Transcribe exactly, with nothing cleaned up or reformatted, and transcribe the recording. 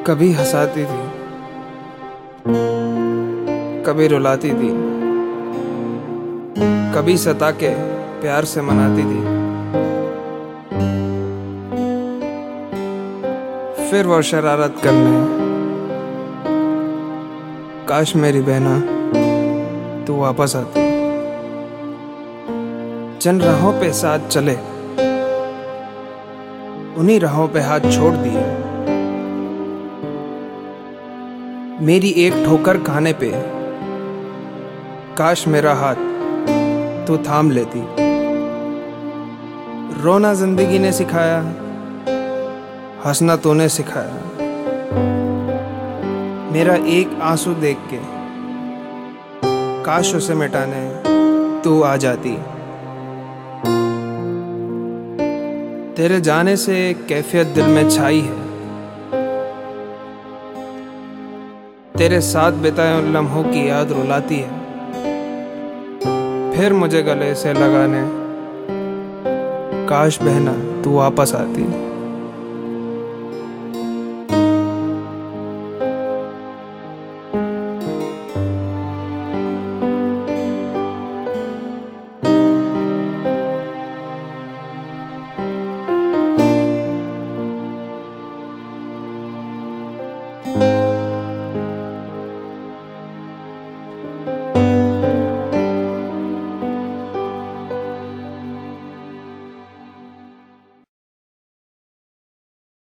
कभी हंसाती थी, कभी रुलाती थी, कभी सता के प्यार से मनाती थी। फिर वो शरारत करने, काश मेरी बहना तू वापस आती। जिन राहों पे साथ चले, उन्हीं राहों पे हाथ छोड़ दिए। मेरी एक ठोकर खाने पे काश मेरा हाथ तू थाम लेती। रोना जिंदगी ने सिखाया, हंसना तूने सिखाया। मेरा एक आंसू देख के काश उसे मिटाने तू आ जाती। तेरे जाने से कैफियत दिल में छाई है, तेरे साथ बिताए उन लम्हों की याद रुलाती है। फिर मुझे गले से लगाने काश बहना तू वापस आती। you